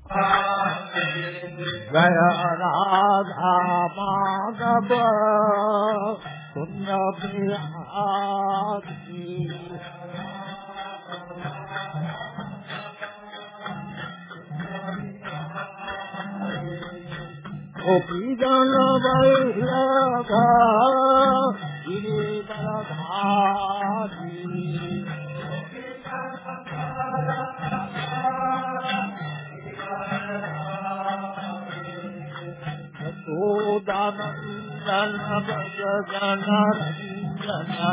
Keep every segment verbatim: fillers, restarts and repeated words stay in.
Jaya Radha Madhava Kunda Bihari Gopi Jana Vairava Giridharadhari Yashodanandana Brajajana Rajana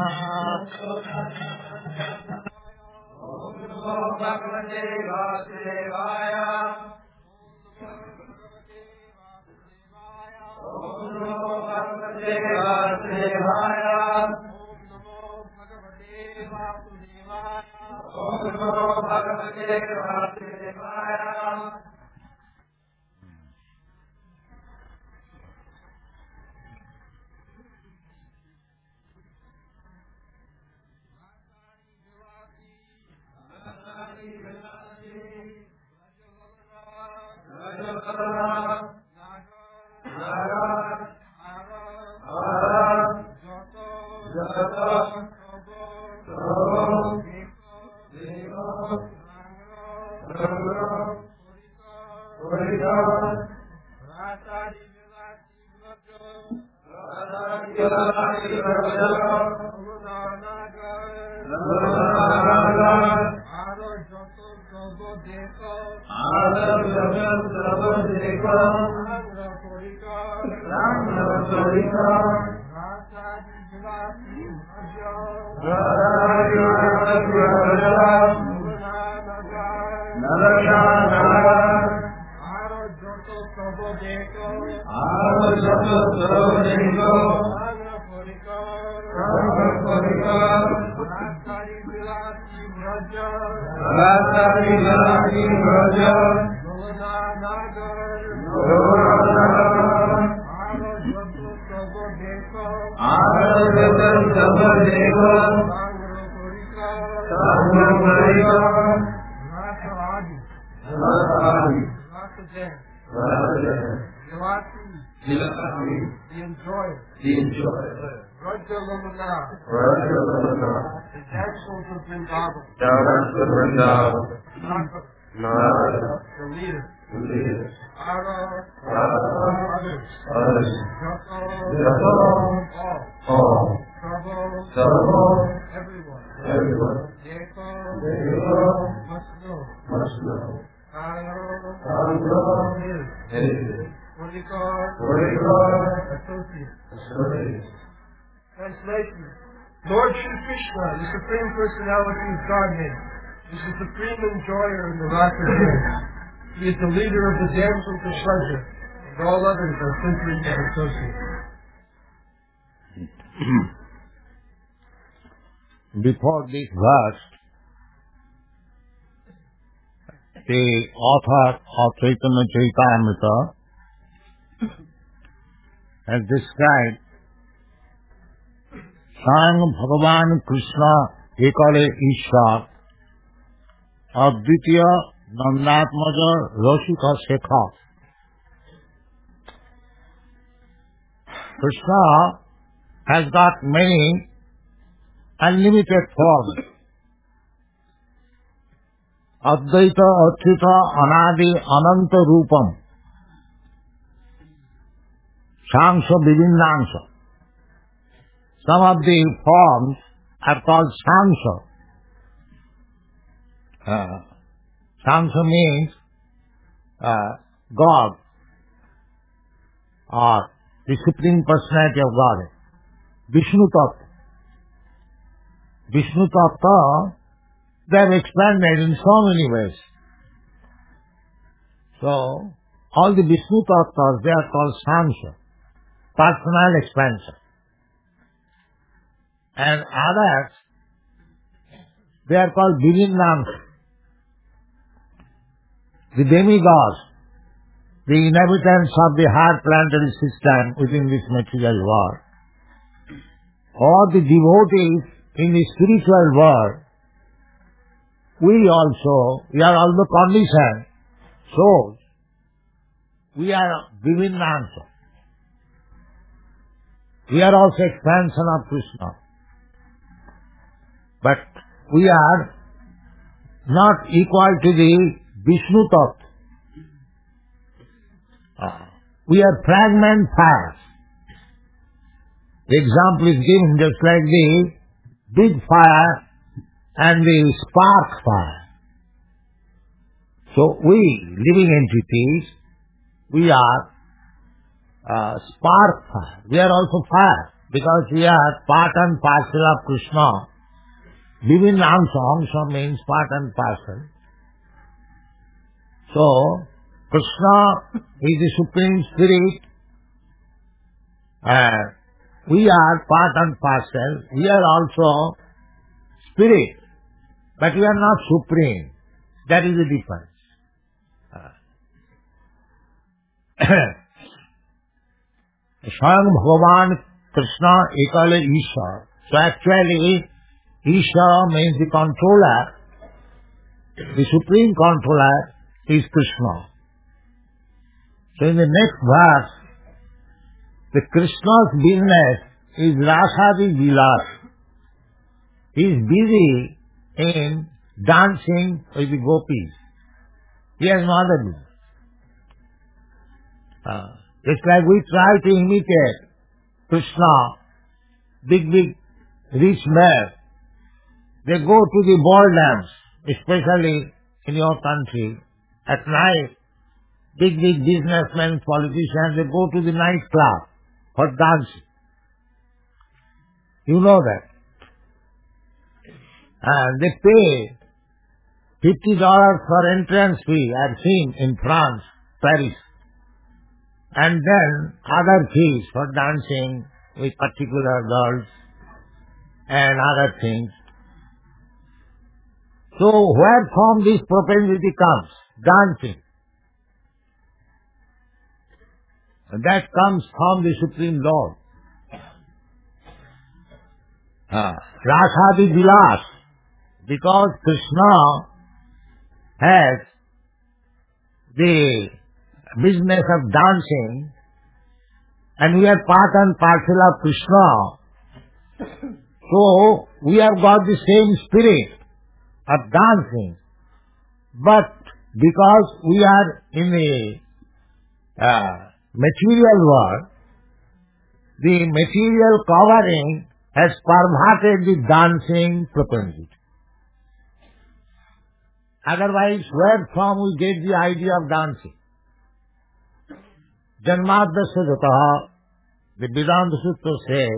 Om Namo Bhagavate Vasudevaya Om Namo Bhagavate Vasudevaya Om Namo Bhagavate Vasudevaya Translation. Lord Shri Krishna, the Supreme Personality of Godhead, is the supreme enjoyer in the Rasa Dance. He is the leader of the damsels of pleasure, and all others are simply his associates. Before this verse, the author of Chaitanya Charitamrita has described Swayam Bhagavan Krishna Ekale Ishwar Advitiya Nandatmaja Rasika Shekha. Krishna has got many unlimited forms. Advaita Achyuta Anadi Ananta Rupam Shangsha Vivinnangsha. Some of the forms are called Shangsha. Uh, Shangsha means uh, God or the Supreme Personality of God. Vishnu Tattva. Vishnu Tattva, they have expanded in so many ways. So, all the Vishnu Tattvas, they are called Shangsha, personal expansion. And others, they are called Vivinnangsha, the demigods, the inhabitants of the higher planetary system within this material world, or the devotees in the spiritual world. We also, we are also conditioned souls we are Vivinnansa. We are also expansion of Krishna. But we are not equal to the Vishnu Tattva. Uh, we are fragment fires. The example is given just like the big fire and the spark fire. So we, living entities, we are uh, spark fire. We are also fire because we are part and parcel of Krishna. Living Amsa, Amsa means part and parcel. So, Krishna is the Supreme Spirit and we are part and parcel. We are also spirit, but we are not supreme. That is the difference. Swayam Bhagavan Krishna Ekala Isha. So actually, Isha means the controller. The supreme controller is Krishna. So in the next verse, the Krishna's business is Rasadi Vilas. He is busy in dancing with the gopis. He has no other business. Uh, just like we try to imitate Krishna, big, big, rich men, they go to the ball dance, especially in your country, at night, big, big businessmen, politicians, they go to the nightclub for dancing. You know that. And they pay fifty dollars for entrance fee, I've seen in France, Paris. And then other fees for dancing with particular girls and other things. So where from this propensity comes? Dancing. And that comes from the Supreme Lord. Ah. Rasadi Vilas. Because Krishna has the business of dancing and we are part and parcel of Krishna. So we have got the same spirit of dancing. But because we are in the uh, material world, the material covering has perverted the dancing propensity. Otherwise, where from we get the idea of dancing? Janmadasya Jataha, the Vedanta Sutra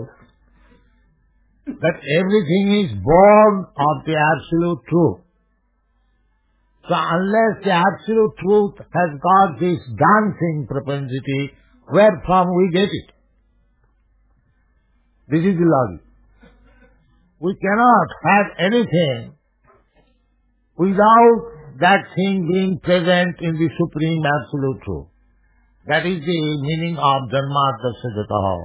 says that everything is born of the absolute truth. So unless the absolute truth has got this dancing propensity, where from we get it? This is the logic. We cannot have anything without that thing being present in the supreme absolute truth. That is the meaning of Janmadasya Jataha.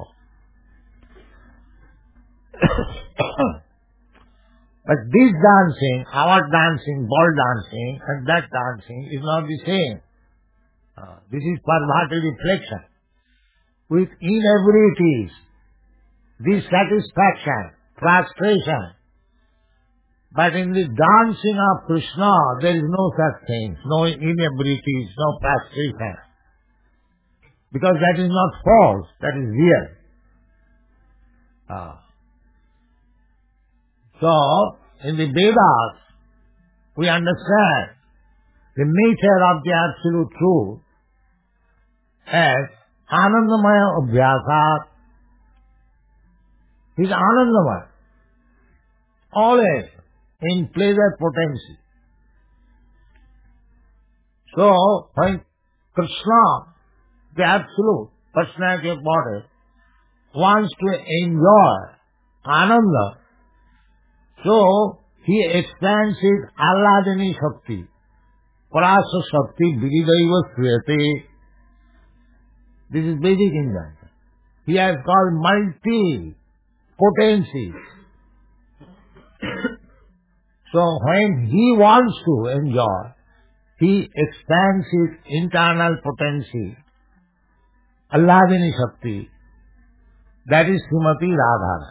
But this dancing, our dancing, ball dancing, and that dancing is not the same. Uh, this is perverted reflection. With inebriety, dissatisfaction, frustration. But in the dancing of Krishna, there is no such thing, no inebriety, no frustration. Because that is not false, that is real. Uh, So, in the Vedas, we understand the nature of the absolute truth as Anandamaya Abhyasat. He is Anandamaya, always in pleasure potency. So, when Krishna, the absolute personality of body, wants to enjoy Ananda, so he expands his Alladini Shakti, Parasa Shakti, Viridaiva Sriyate. This is Vedic injunction. He has got multi potencies. So when he wants to enjoy, he expands his internal potency Alladini Shakti. That is Srimati Radharani.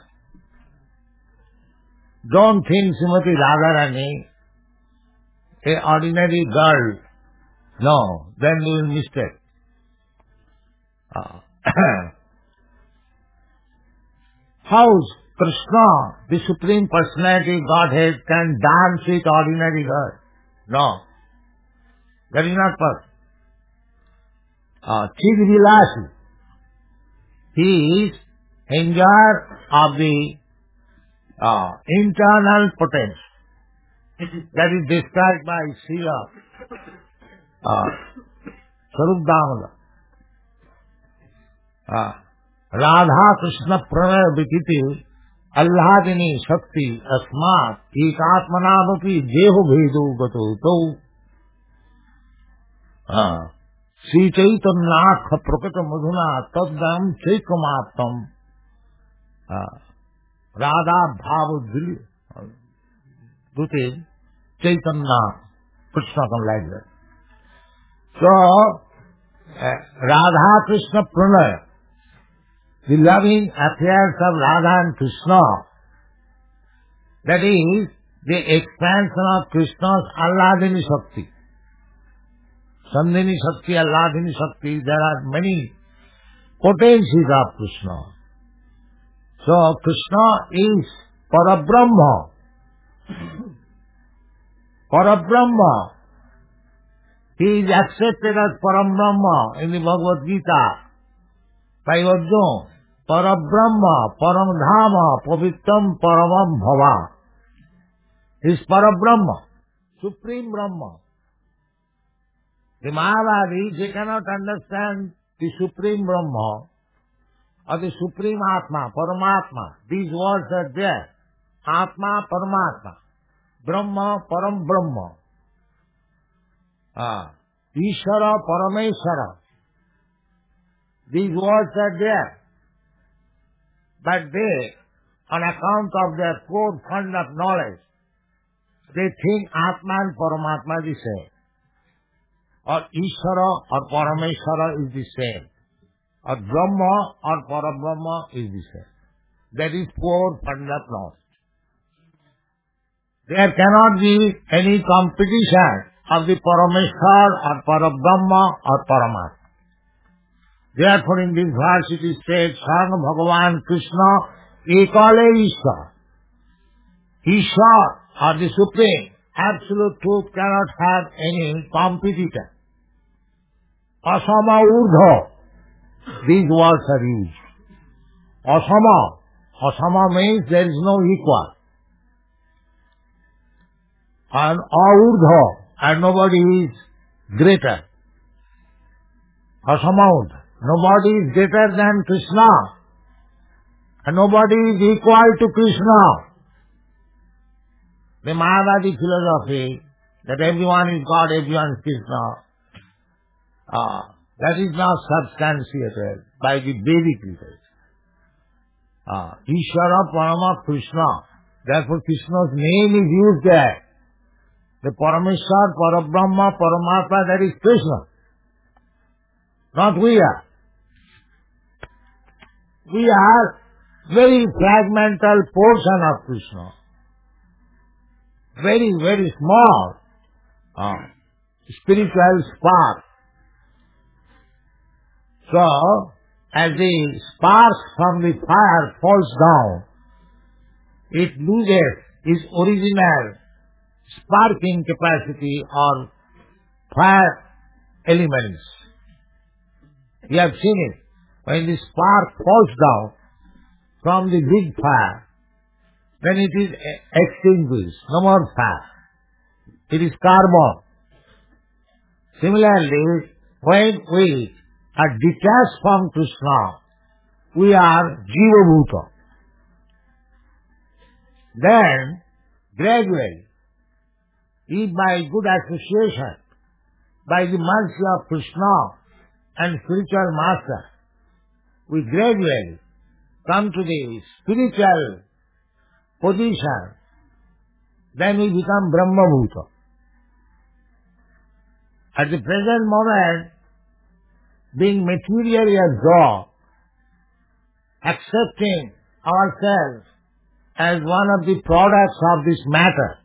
Don't think Srimati Radharani a ordinary girl. No, then you will mistake. Uh, how Krishna, the Supreme Personality Godhead, can dance with ordinary girl? No, that is not possible. Uh, Chid Vilasi, he is enjoyer of the uh, internal potential that is described by Srila uh, Sarup Damodar. Uh, Radha Krishna Pranaya Vikiti Alladini Shakti Asmat Ekatmanavapi Deho Bhedu Gato To Sri Chaitanya Prakata Madhuna Tadam Chaikamatam Radha Bhava Dute Chaitanya Krishna come like that. So uh, Radha Krishna Pranaya, the loving affairs of Radha and Krishna, that is the expansion of Krishna's Alladini Shakti. Sandhini Shakti, Alladini Shakti, there are many potencies of Krishna. So Krishna is Parabrahma. Parabrahma. He is accepted as Parabrahma in the Bhagavad Gita by Arjuna. Parabrahma, Paramdhama, Pavitram, Paramam Bhava. He is Parabrahma, Supreme Brahma. The Mayavadi, they cannot understand the Supreme Brahma or the Supreme Atma, Paramatma. These words are there. Atma, Paramatma. Brahma, Param Brahma. Ah, Ishvara, Parameshvara. These words are there. But they, on account of their poor fund of knowledge, they think Atma and Paramatma is the same. Or Ishvara or Parameshvara is the same. Or Brahma or Parabrahma is the same. That is poor fund of knowledge. There cannot be any competition of the Parameshwar or Parabrahma or Paramatma. Therefore in this verse it is said, Sarva Bhagavan Krishna Ekale Ishwar. Ishwar or the Supreme Absolute Truth cannot have any competitor. Asama Urdha. These words are used. Asama. Asama means there is no equal. And Aurdha. And nobody is greater. Asama Urdha. Nobody is greater than Krishna. And nobody is equal to Krishna. The Mayavadi philosophy that everyone is God, everyone is Krishna, uh, that is not substantiated by the Vedic literature. Uh, Ishvara Parama Krishna. Therefore Krishna's name is used there. The Parameshwar, Parabrahma, Paramatma, that is Krishna. Not we are. We are very fragmental portion of Krishna. Very, very small uh, spiritual spark. So, as the spark from the fire falls down, it loses its original sparking capacity or fire elements. You have seen it. When the spark falls down from the big fire, then it is extinguished, no more fire. It is carbon. Similarly, when we are detached from Krishna, we are Jiva Bhuta. Then, gradually, if by good association, by the mercy of Krishna and spiritual master, we gradually come to the spiritual position, then we become Brahma Bhuta. At the present moment, being materially absorbed, accepting ourselves as one of the products of this matter.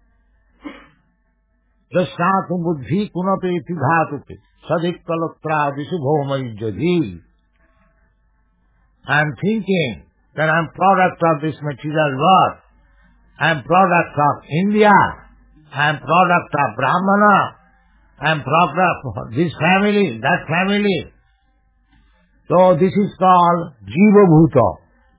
Dasnatum buddhi kunapeti dhatupi sadikkalatra visubhomajjadhi. I am thinking that I am product of this material world. I am product of India. I am product of Brahmana. I am product of this family, that family. So this is called Jiva Bhuta.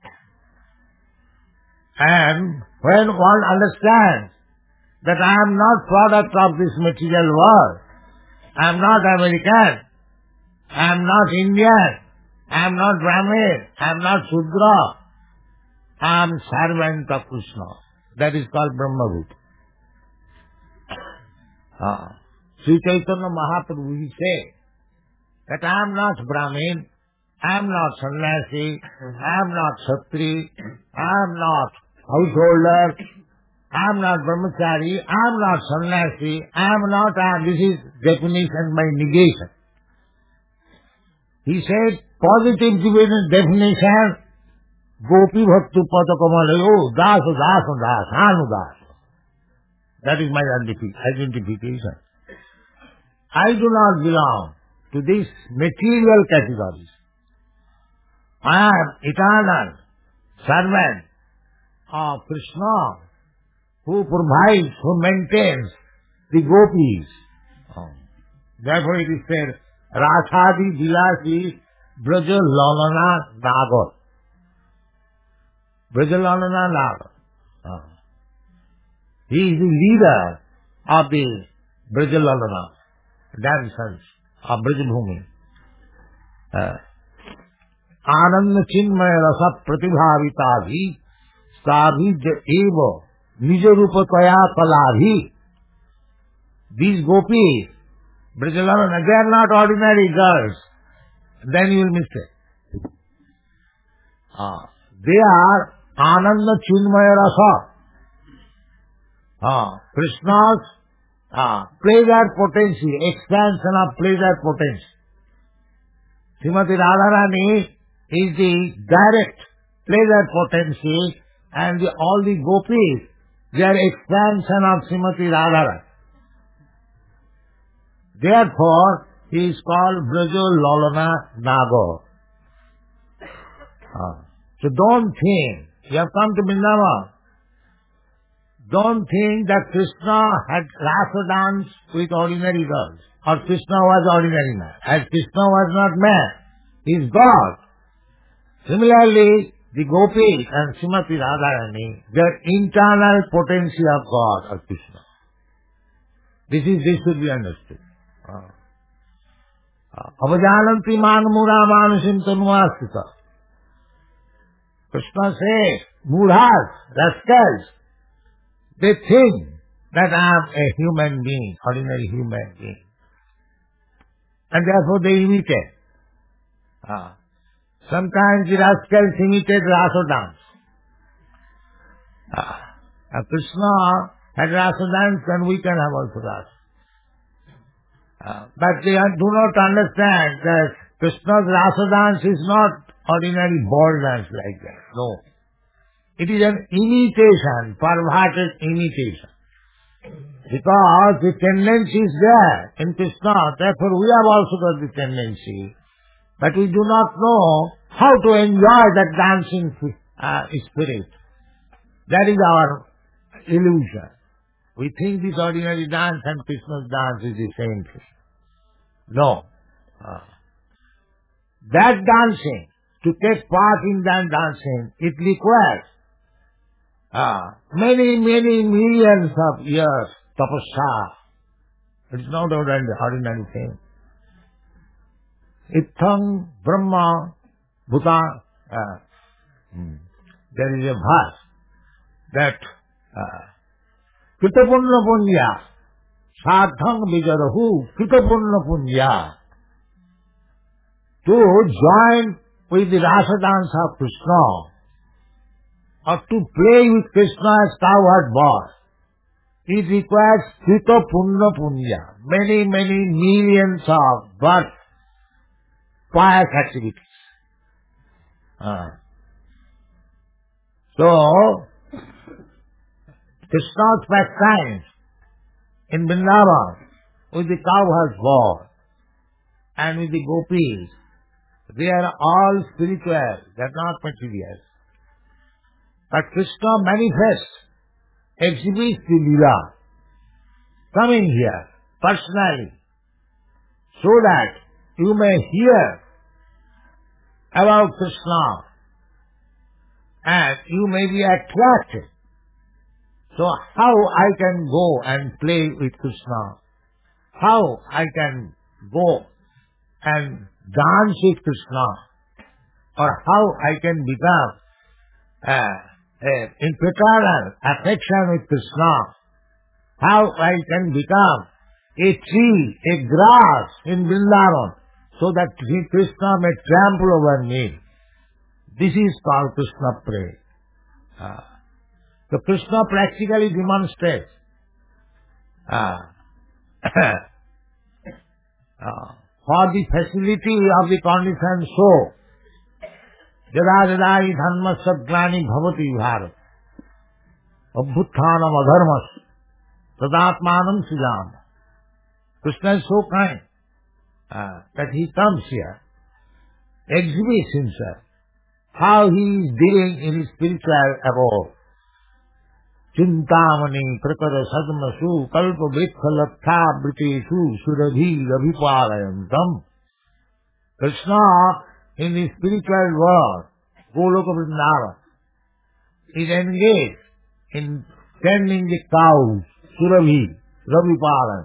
And when one understands that I am not product of this material world, I am not American, I am not Indian, I am not Brahmin, I am not Shudra, I am servant of Krishna. That is called Brahma Bhuta. Ah. Sri Chaitanya Mahaprabhu will say that I am not Brahmin, I am not sannyasi, I am not Kshatri, I am not householder, I am not brahmachari, I am not sannyasi, I am not, I am, this is definition by negation. He said, positive definition, Gopi Bhaktu Patakamalayo, Das Das Das, Anu Das. That is my identification. I do not belong to these material categories. I am eternal servant of Krishna, who provides, who maintains the gopis. Oh. Therefore it is said, Rasadi Dilasi Braja Lalana Nagar. Braja Lalana Nagar. Oh. He is the leader of the Braja Lalana, dancers of Brajabhumi. Uh, Ananda Chinmaya Rasa Pratibhavitadhi Sabhi Eva Nijarupataya Paladhi. These gopis, Brajalalana, they are not ordinary girls. Then you will mistake. Ah, they are Ananda Chinmaya Rasa. Ah, Krishna's ah, pleasure potency, expansion of pleasure potency. Srimati Radharani is the direct pleasure potency, and the, all the gopis, they are expansion of Srimati Radharani. Therefore, he is called Braja Lalana Nagar. Ah. So don't think, you have come to Vrindavan, don't think that Krishna had rasa dance with ordinary girls, or Krishna was ordinary man. As Krishna was not man, he is God. Similarly, the gopis and Srimati Radharani, they are internal potency of God, of Krishna. This is, this should be understood. Avajananti manamura manusim tanuasita. Krishna says, mudhas, rascals, they think that I am a human being, ordinary human being. And therefore they imitate. Ah. Sometimes the rascals imitate rasa dance. Ah. And Krishna had rasa dance, and we can have also rasa. Uh, but they do not understand that Krishna's rasa dance is not ordinary ball dance like that. No. It is an imitation, perverted imitation. Because the tendency is there in Krishna, therefore we have also got the tendency. But we do not know how to enjoy that dancing uh, spirit. That is our illusion. We think this ordinary dance and Krishna's dance is the same thing. No. Uh, that dancing, to take part in that dancing, it requires uh, many, many millions of years tapasya. It is not an ordinary thing. Ithang Brahma Bhuta. Uh, hmm. There is a verse that uh, Kitapunna Punya Sadhang Vijarahu Kitapunna Punya. To join with the rasa dance of Krishna, or to play with Krishna as cowherd boy, it requires Kitapunna Punya. Many, many millions of births pious activities. Uh. So, Krishna's pastimes in Vrindavan with the cowherd boy and with the gopis, they are all spiritual, they are not material. But Krishna manifests, exhibits the Leela, coming here personally, so that you may hear about Krishna and you may be attracted. So how I can go and play with Krishna? How I can go and dance with Krishna? Or how I can become uh, uh, in fraternal affection with Krishna? How I can become a tree, a grass in Vrindavan, so that Krishna may trample over me. This is called Krishna praise. Uh, so Krishna practically demonstrates uh, uh, for the facility of the conditioned soul. Jada jada hi dhamma sadglani bhavati bharat abhuthanam adharmas tadatmanam sujam. Krishna is so kind uh, that he comes here, exhibits himself, how he is dealing in his spiritual abode. Chintamani prakara sadmasu kalpa vrithalatha britesu surabhi abhiparayantam. Krishna in the spiritual world, Goloka Vrindavan, is engaged in tending the cows, surabhi, abhiparayan.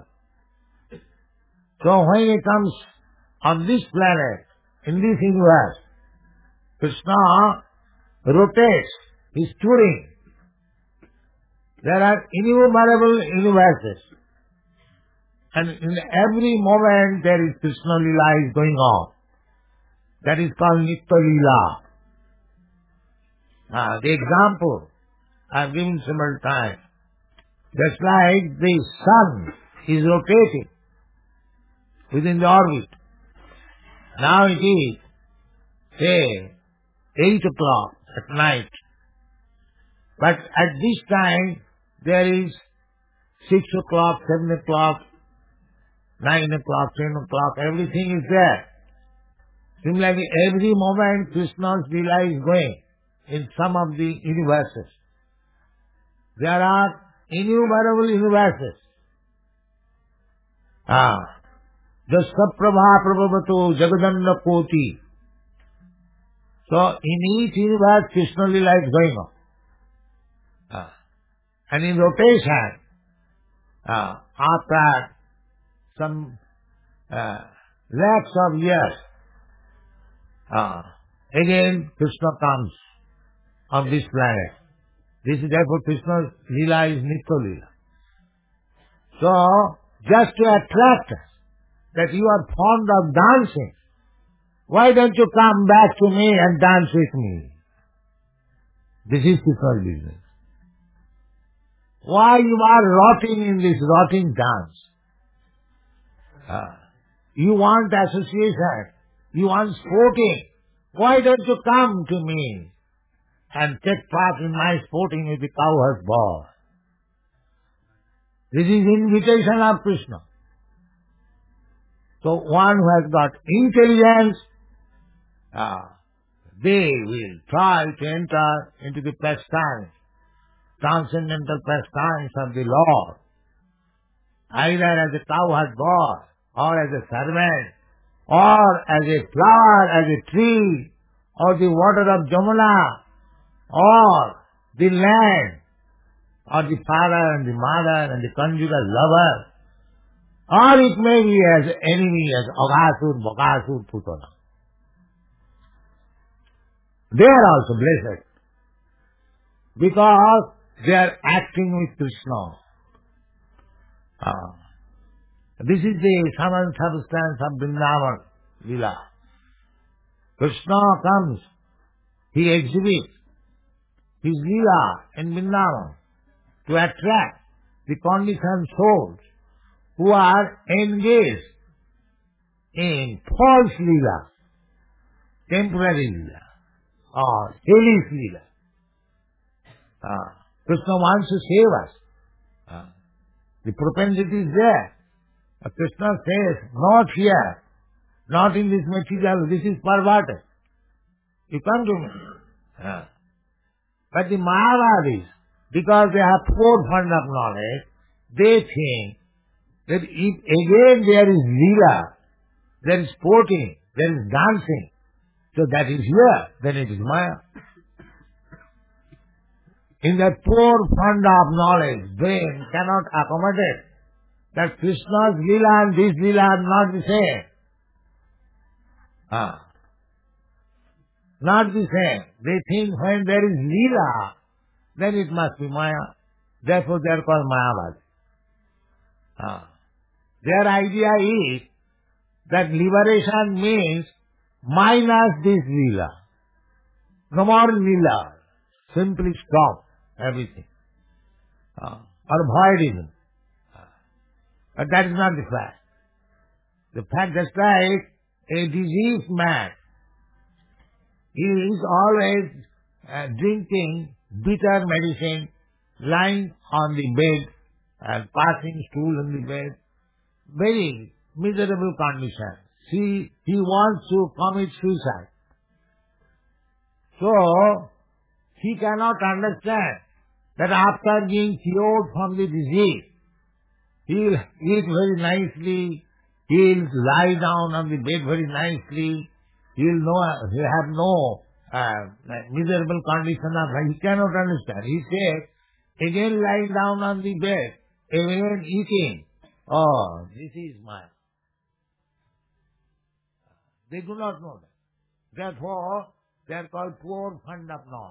So when he comes on this planet, in this universe, Krishna rotates, he is touring. There are innumerable universes, and in every moment there is Krishna Leela is going on. That is called Nitya Leela. Ah, the example I have given several times. Just like the sun is rotating within the orbit. Now it is, say, eight o'clock at night. But at this time, there is six o'clock, seven o'clock, nine o'clock, ten o'clock, everything is there. Similarly, every moment Krishna's Leela is going in some of the universes. There are innumerable universes. Ah. The Saprabha Prabhavato Jagadanna Koti. So in each universe Krishna Leela is going on. Ah. And in rotation, ah, after some uh, lakhs of years, ah, again Krishna comes on this planet. This is therefore Krishna's Leela is Nitya Leela. So, just to attract us, that you are fond of dancing, why don't you come back to me and dance with me? This is Krishna's business. Why you are rotting in this rotting dance? Uh, you want association, you want sporting. Why don't you come to me and take part in my sporting with the cowherd boy? This is invitation of Krishna. So one who has got intelligence, uh, they will try to enter into the pastimes, transcendental pastimes of the Lord, either as a cowherd boy, or as a servant, or as a flower, as a tree, or the water of Jamuna, or the land, or the father and the mother and the conjugal lover, or it may be as enemy, as Aghasur, Bakasur, Putana. They are also blessed, because they are acting with Krishna. Ah. This is the sum and substance of Vrindavan Leela. Krishna comes, he exhibits his Leela in Vrindavan to attract the conditioned souls who are engaged in false Leela. temporary lila, or hellish lila. Uh, Krishna wants to save us. Uh, the propensity is there. Uh, Krishna says, not here, not in this material, this is perverted. You come to me. Uh, but the Mayavadis, because they have poor fund of knowledge, they think that if again there is lila, there is sporting, there is dancing, so that is here, then it is Maya. In that poor fund of knowledge, brain cannot accommodate that Krishna's lila and this lila are not the same. Ah. Not the same. They think when there is lila, then it must be Maya. Therefore they are called Mayavadi. Ah. Their idea is that liberation means minus this lila. No more lila. Simply stop everything. Ah. Or avoid even. Ah. But that is not the fact. The fact is like a diseased man. He is always uh, drinking bitter medicine, lying on the bed and passing stool on the bed. Very miserable condition. See, he wants to commit suicide. So, he cannot understand that after being cured from the disease, he will eat very nicely, he will lie down on the bed very nicely, he will know, he have no uh, miserable condition of life. He cannot understand. He says, again lying down on the bed, again eating. Oh, this is Maya. They do not know that. Therefore, they are called poor fund of knowledge.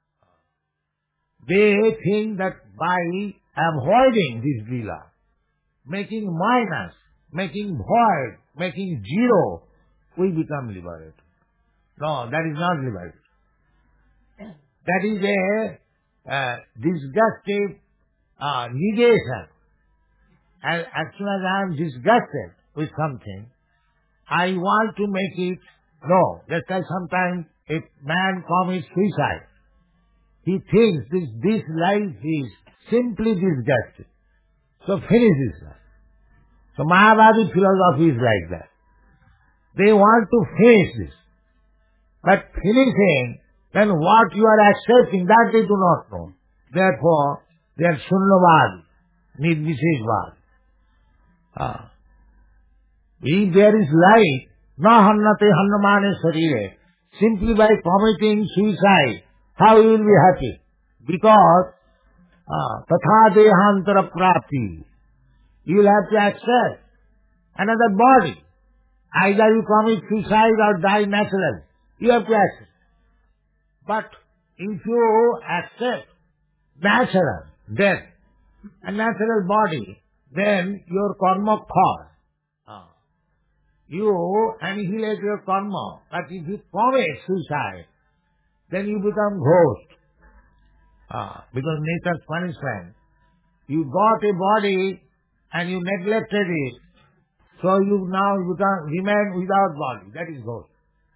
They think that by avoiding this lila, making minus, making void, making zero, we become liberated. No, that is not liberated. That is a uh, disgustive uh, negation. And as soon as I am disgusted with something, I want to make it no. Just like sometimes a man commits suicide. He thinks this, this life is simply disgusting. So finish this life. So Mayavadi philosophy is like that. They want to finish this. But finishing, then what you are accepting, that they do not know. Therefore, they are Shunyavadi, Nirvisheshvadi. Ah. If there is life, na hannate hannamane sarire, simply by committing suicide, how you will be happy? Because ah, tatha dehantara prapti, you will have to accept another body. Either you commit suicide or die naturally. You have to accept. But if you accept natural death, a natural body, then your karma falls. Ah. You annihilate your karma. But if you commit suicide, then you become ghost. Ah. Because nature's punishment. You got a body and you neglected it. So you now become, remain without body. That is ghost.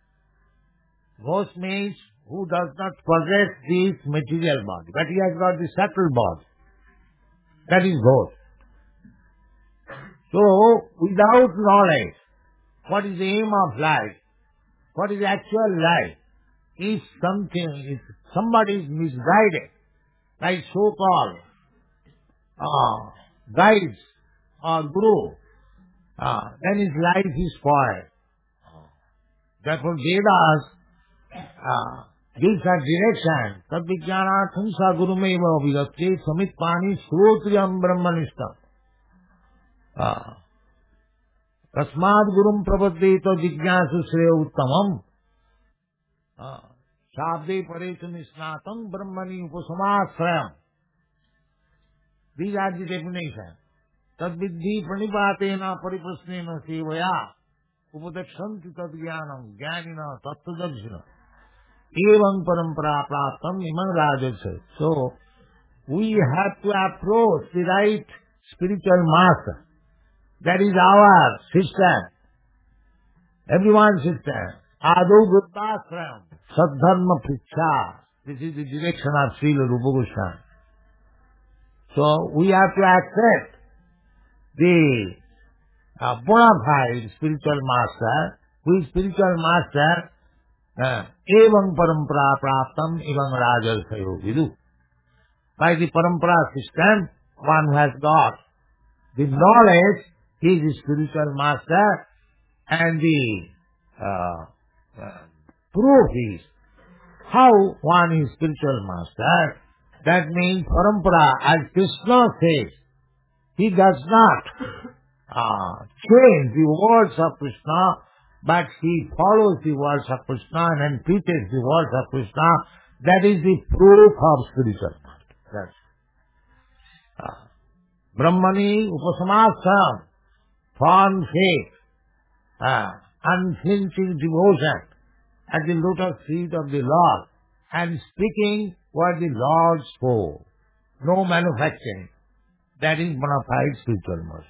Ghost means who does not possess this material body, but he has got the subtle body. That is ghost. So, without knowledge, what is the aim of life? What is actual life? If something, if somebody is misguided, like so-called uh, guides or guru, uh, then his life is spoiled. Therefore, Vedas uh, gives a direction. Tad vijnanatham sa gurumeva vidatti samit pani srotriyam brahmanishtam. Tasmad gurum prapaddito jignasu shreya uttamam. Shabde paretu nisnatam brahmani upasamasrayam. These are the definitions. Tad viddhi pranipatena pariprasnena sevaya upadakshanti tad jnanam jnanina tattvadarshina. Evam parampara praptam imam rajase. So, we have to approach the right spiritual master. That is our system. Everyone's system. Adu Buddhasram, Sadharma Pricha. This is the direction of Srila Rupa Goswami. So we have to accept the uh, bona fide spiritual master, who is spiritual master, uh, evam parampara praptam evam rajarsayo vidu. By the parampara system, one who has got the knowledge, he is the spiritual master, and the uh, uh, proof is how one is spiritual master. That means parampara, as Krishna says, he does not uh, change the words of Krishna, but he follows the words of Krishna and preaches the words of Krishna. That is the proof of spiritual master. That's uh, Brahmani upasamasam, firm faith, uh, unflinching devotion at the lotus feet of the Lord, and speaking what the Lord spoke. No manufacturing. That is bona fide spiritual master.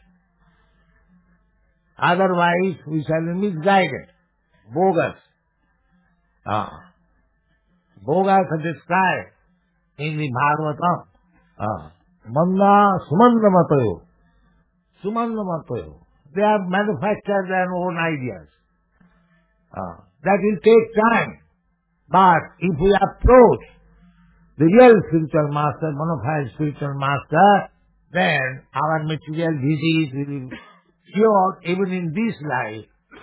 Otherwise, we shall be misguided, bogus. Ah. Bogus are described in the Bhagavatam. Ah. Manda sumanda matayo. Sumanda matayo. They have manufactured their own ideas. Ah. That will take time. But if we approach the real spiritual master, bona fide spiritual master, then our material disease will be cured even in this life.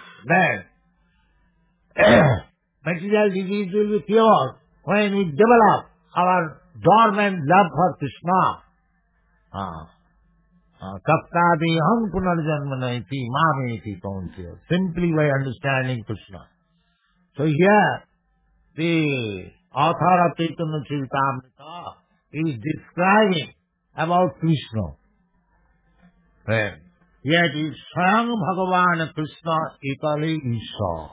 Then material disease will be cured when we develop our dormant love for Krishna. Taptadeham punarjanmanaiti mameti kaunteya. Simply by understanding Krishna. So here, the author of Chaitanya Charitamrita is describing about Krishna. Then, yet is Swayam Bhagavan Krishna Ekale Ishwar.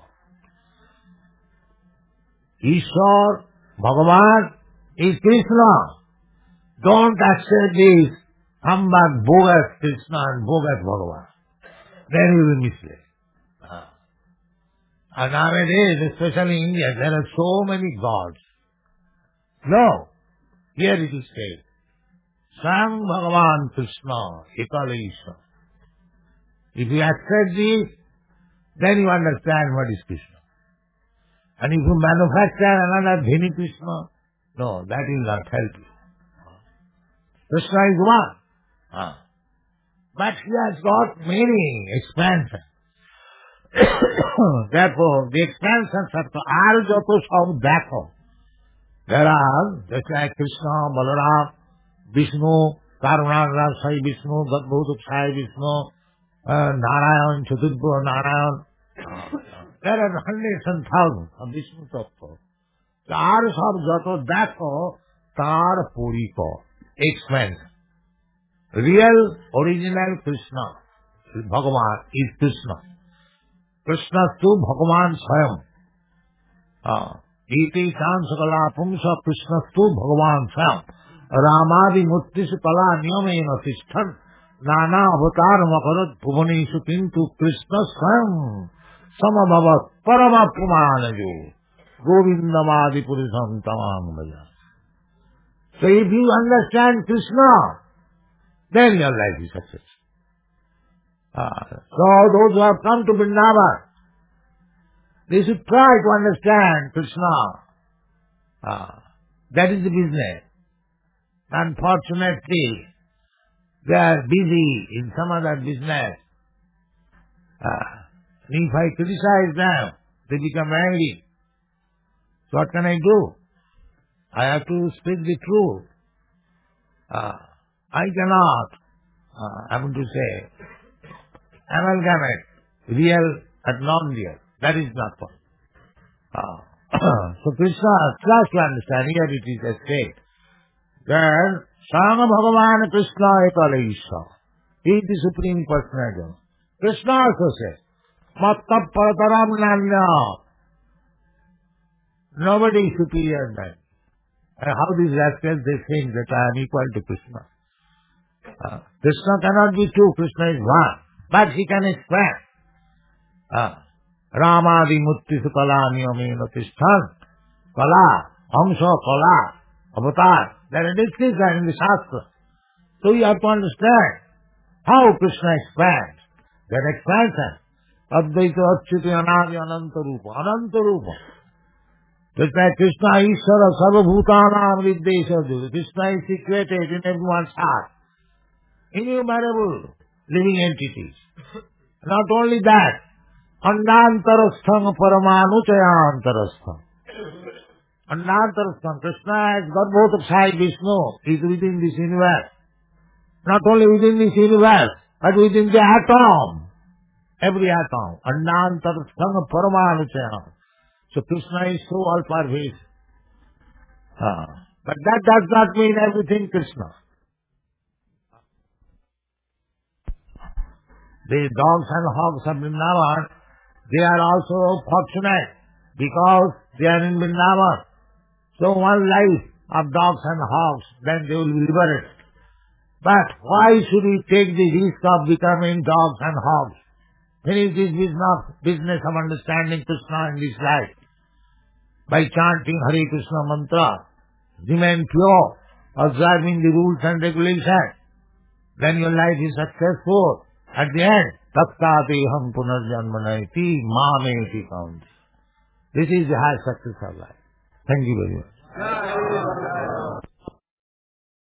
Ishwar, Bhagavan is Krishna. Don't accept this humbug, bogus Krishna and bogus Bhagavan. Then you will misled. And nowadays, especially in India, there are so many gods. No. Here it is said, Swayam Bhagavan Krishna Ekale Ishwar. If you accept this, then you understand what is Krishna. And if you manufacture another Dhini Krishna, no, that will not help you. Krishna is one. Ah. But he has got many expansions. Therefore, the expansions are to Arjato Sam Dakho. There are, just like Krishna, Balaram, Vishnu, Karunanara Sai Vishnu, Gadbhuta Sai Vishnu, uh, Narayan, Chaturdha Narayan. There are hundreds and thousands of Vishnu Tattva. Tar Sab Jato Dakho, Tar Puriko. Expansion. Real, original Krishna, Bhagavan, is Krishna. Krishna tu Bhagavan Swayam. Iti Chansakala Pumsa Krishna tu Bhagavan Swayam. Ramadi Muttis Kala Niyamena Tishtan. Nana Avatar Makarat Bhuvaneshu Kintu Krishna Swayam. Samabhavat Parama Pumanaju. Govindamadi Purisam Tamam Bhaja. So if you understand Krishna, then your life is successful. Ah, so those who have come to Vrindavan, they should try to understand Krishna. Ah, that is the business. Unfortunately, they are busy in some other business. Ah, and if I criticize them, they become angry. So what can I do? I have to speak the truth. Ah, I cannot, uh, I want to say, amalgamate real and non-real. That is not possible. Uh, so Krishna tries to understand, here it is a state. Then, Swayam Bhagavan Krishna Ekale Ishwar. He is the Supreme Personality. Krishna also says, Mattab Parataram Nanya. Nobody is superior than me. And how these rascals, they think that I am equal to Krishna. Uh, Krishna cannot be two, Krishna is one. But he can expand. Uh, Ramadi Muttisu Kala Niyamena Tishtan. Kala, Amsa, Kala, Avatar. There are distinct in the Shastra. So you have to understand how Krishna expands. That expansion. Advaita Achyuti Anadi Ananta Rupa. Ananta Rupa. Just like Krishna Ishvara Sarvabhutanam Viddesha. Krishna is situated in everyone's heart. Innumerable living entities. Not only that, Andantarastham Paramanuchayantarastham. Andantarastham. Krishna has got both side Vishnu is within this universe. Not only within this universe, but within the atom. Every atom. Andantarastham Paramanuchayantarastham. So Krishna is so all-pervasive. Uh, but that does not mean everything Krishna. The dogs and hogs of Vrindavan, they are also fortunate because they are in Vrindavan. So one life of dogs and hogs, then they will be liberated. But why should we take the risk of becoming dogs and hogs? Finish this business, business of understanding Krishna in this life. By chanting Hare Krishna mantra, remain pure, observing the rules and regulations. Then your life is successful. At the end, Tattateham punarjanmanaiti mameti kaunti. This is the high success of life. Thank you very much.